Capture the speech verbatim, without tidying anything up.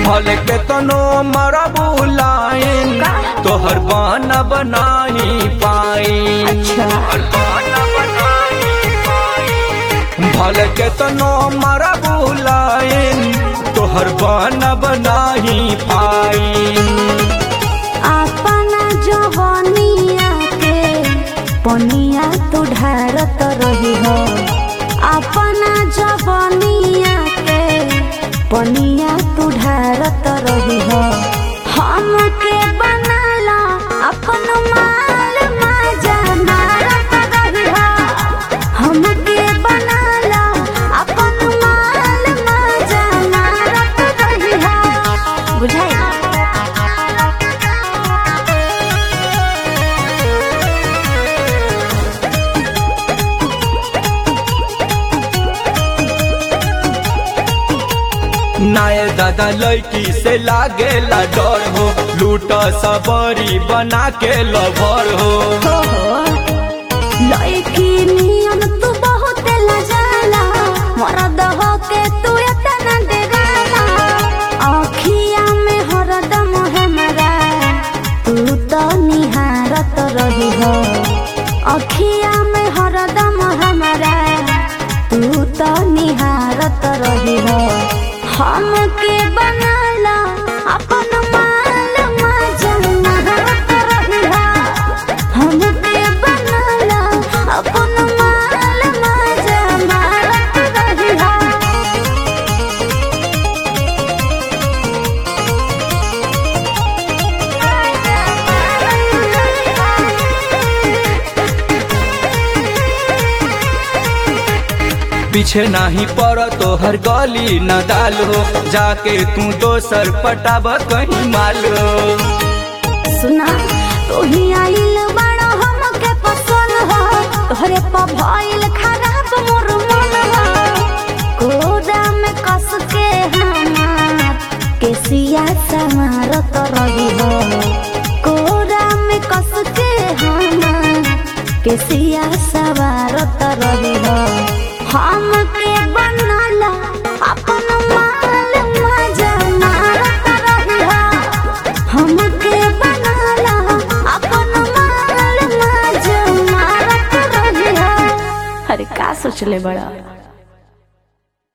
भले के तनो मरा बुलाइन तोहर बहाना बनाही पाई। अच्छा भले के तनो मरा बुलाइन तोहर बहाना बनाही पाई। अपना जवानिया के पनिया तू ढारत रही हो, अपना जवानिया के पनिया तू ढारत रही हो। हमके बनाला अपन माल मजा मारत रही हो, हमके बनाला अपन माल मजा मारत रही हो। बुझाई नाय दादा लड़की से लागेला डर हो, लूट सबरी बना के लभर हो। लड़की नियन तू बहुत लजाला, मरद हो के तू इतना डेराला। आँखिया में हरदम हमरा तू तो निहारत रही हो, आँखिया में हरदम हमरा तू तो निहारत रही हो। हमके बनाला अपन माल मजा मारत रही हो, हमके बनाला अपन माल मजा मारत रही हो। पीछे नाही पड़ तोहर गली न डाल हो, जाके तू दोसर पटाब कहीं माल हो। सुना तू ही आइल बड़ा हमके पसंद हो, तोहरे पर भइल खराब मोर मन हो। कोदा में कस के हमार केसिया समारत रही हो, कोदा में कस के हमार केसिया सवारत रही हो। हमके बनाला अपन माल मजा मारत रही हो, हमके बनाला अपन माल मजा मारत रही हो। अरे का सोचले बड़ा।